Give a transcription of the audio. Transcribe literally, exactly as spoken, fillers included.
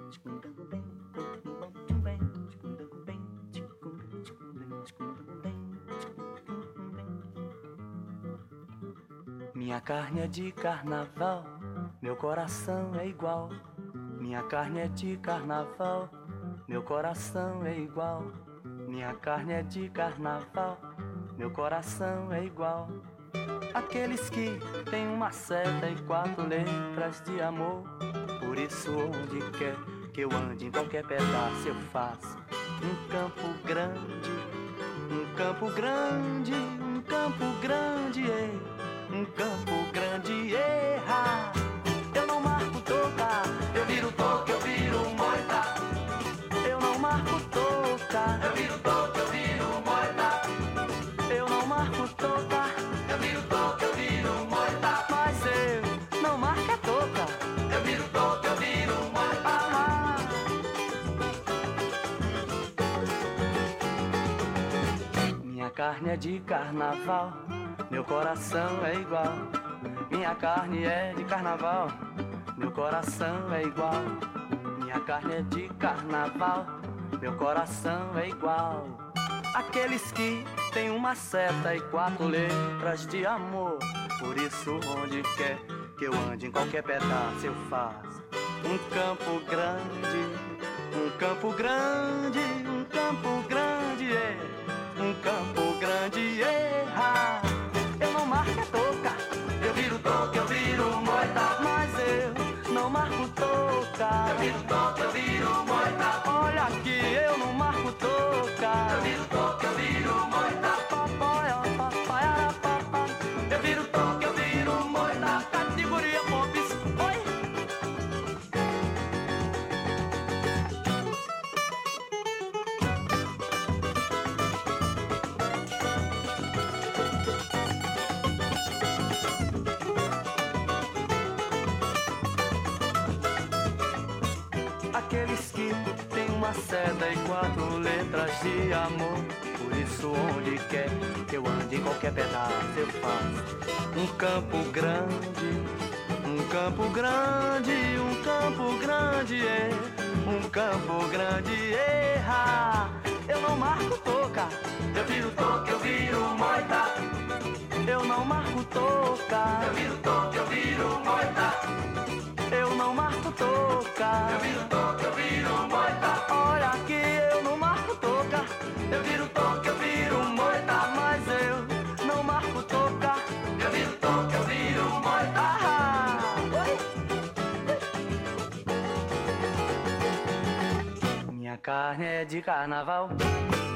Minha carne é de carnaval, meu coração é igual. Minha carne é de carnaval, meu coração é igual. Minha carne é de carnaval, meu coração é igual. Aqueles que têm uma seta e quatro letras de amor. Por isso onde quer que eu ande, em qualquer pedaço eu faço um campo grande, um campo grande, um campo grande, ei, um campo grande, erra. Eu não marco toca, eu viro toca, eu viro moita. Eu não marco toca, eu viro toca, eu viro moita. Eu não marco toca, eu viro toca, eu viro moita. Mas eu não marco a toca, eu viro toca, eu viro moita. Ah, minha carne é de carnaval, meu coração é igual. Minha carne é de carnaval, meu coração é igual. Minha carne é de carnaval, meu coração é igual. Aqueles que têm uma seta e quatro letras de amor. Por isso onde quer que eu ande, em qualquer pedaço eu faço um campo grande, um campo grande, um campo grande, é, um campo grande, erra. Eu não marco a toca, eu viro toca, eu viro moita. Mas eu não marco toca, eu viro toca, eu viro moita. Olha aqui, eu não marco toca, eu viro toca, eu viro moita. Papai, papai, papá, eu viro toca, eu viro moita. Categoria Pops, oi. Aqueles que têm uma seta e quatro letras de amor. Por isso onde quer que eu ande, em qualquer pedaço eu faço um campo grande, um campo grande, um campo grande, é, um campo grande, erra. Eu não marco toca, eu viro toca, eu viro moita. Eu não marco toca, eu viro toca, eu viro moita. Eu não marco toca, eu viro toca, eu viro moita. Olha aqui, eu não marco toca, eu viro toca, eu viro moita. Mas eu não marco toca, eu viro toca, eu viro moita. Ah, oi. Minha carne é de carnaval,